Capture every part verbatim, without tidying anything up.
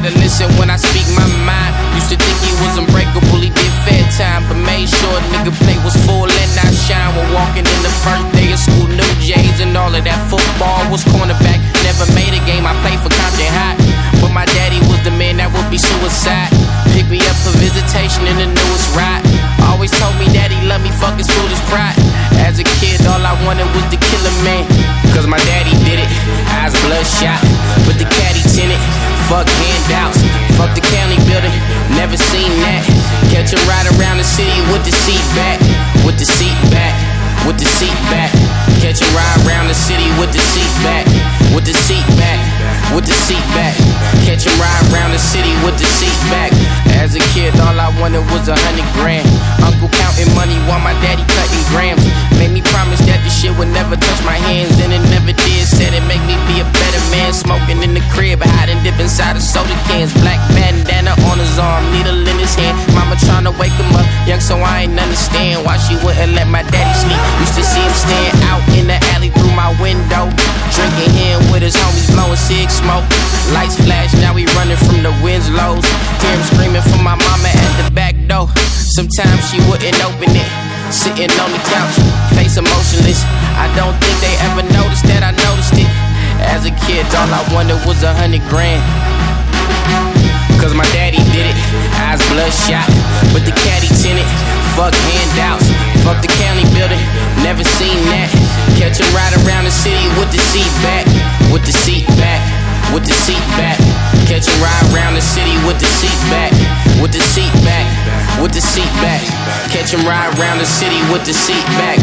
better listen when I speak my mind. Used to think he was unbreakable, he did fair time, but made sure a nigga plate was full and I shine. When walking in the first day of school, New J's and all of that. Football was cornerback, never made a game, I played for Compton High. But my daddy was the man that would be suicide. Pick me up for visitation in the newest ride. Always told me that he loved me, fuck his foolish pride. As a kid, all I wanted was to kill a man, cause my daddy did it, eyes bloodshot, with the caddy tinted. Fuck handouts, fuck the county building, never seen that. Catch a ride around the city with the seat back, with the seat back, with the seat back. Catch a ride around the city with the seat back, with the seat back, with the seat back. Catch a ride around the city with the seat back. As a kid, all I wanted was a hundred grand. Uncle counting money while my daddy cutting grams. Made me promise that this shit would never touch my hands, and it never did. Said it make me be a better man. Smoking in the crib, hiding dip inside of soda cans. Black bandana on his arm, needle in his hand. Mama tryna wake him up, young, so I ain't understand why she wouldn't let my daddy sleep. Used to see him stand out in the alley through my window, drinking here with his homies, blowing cig smoke. Lights flash, now we running from the Winslows. Hear him screaming for my mama at the back door. Sometimes she wouldn't open it, sitting on the couch, face emotionless. I don't think they ever noticed that I noticed it. As a kid, all I wanted was a hundred grand, cause my daddy did it, eyes bloodshot, with the caddy tinted. Fuck handouts, fuck the county building, never seen that. Catch a ride around the city with the seat back, with the seat back, with the seat back. Catch a ride around the city with the seat back, with the seat back, with the seat back. Catch a ride around the city with the seat back.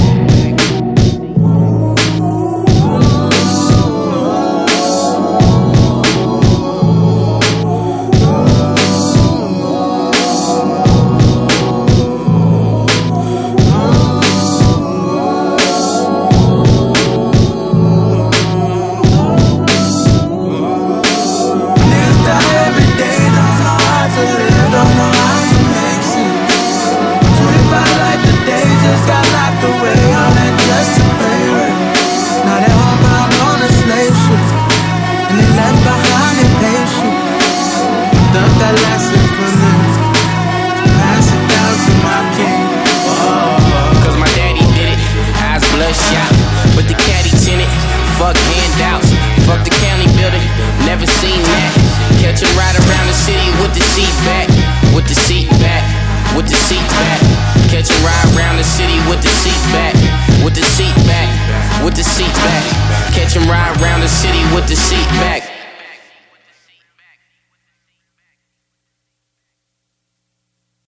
With the caddy tinted, fuck handouts, fuck the county building, never seen that. Catch a ride around the city with the seat back, with the seat back, with the seat back. Catch a ride around the city with the seat back, with the seat back, with the seat back. Catch a ride around the city with the seat back.